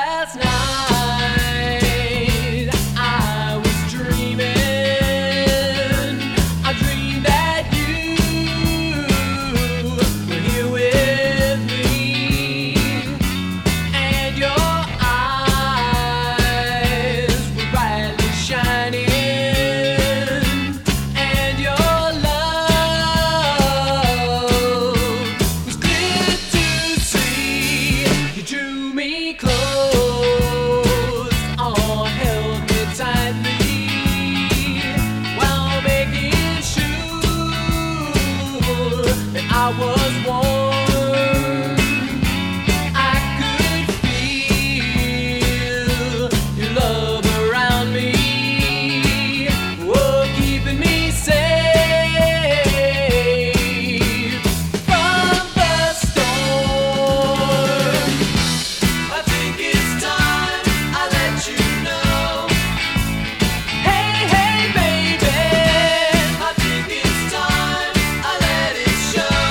last night I was dreaming. I dreamed that you were here with me, and your eyes were brightly shining, and your love was clear to see. You drew me close, or held me tightly, while making sure that I was warm. I could feel your love around me, oh, keeping me safe from the storm. I think it's time I let you know. Hey, hey, baby. I think it's time I let it show.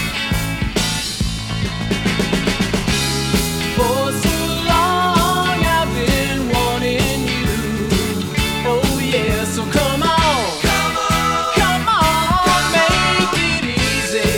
For so long I've been wanting you. Oh yeah, so come on. Come on, make it easy.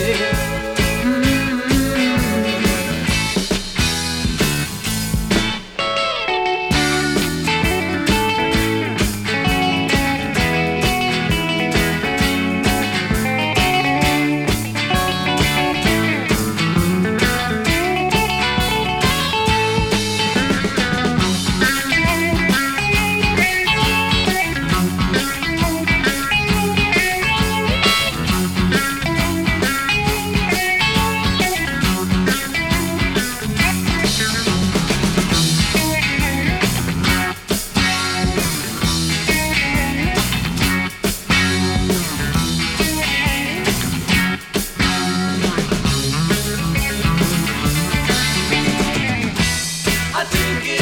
I think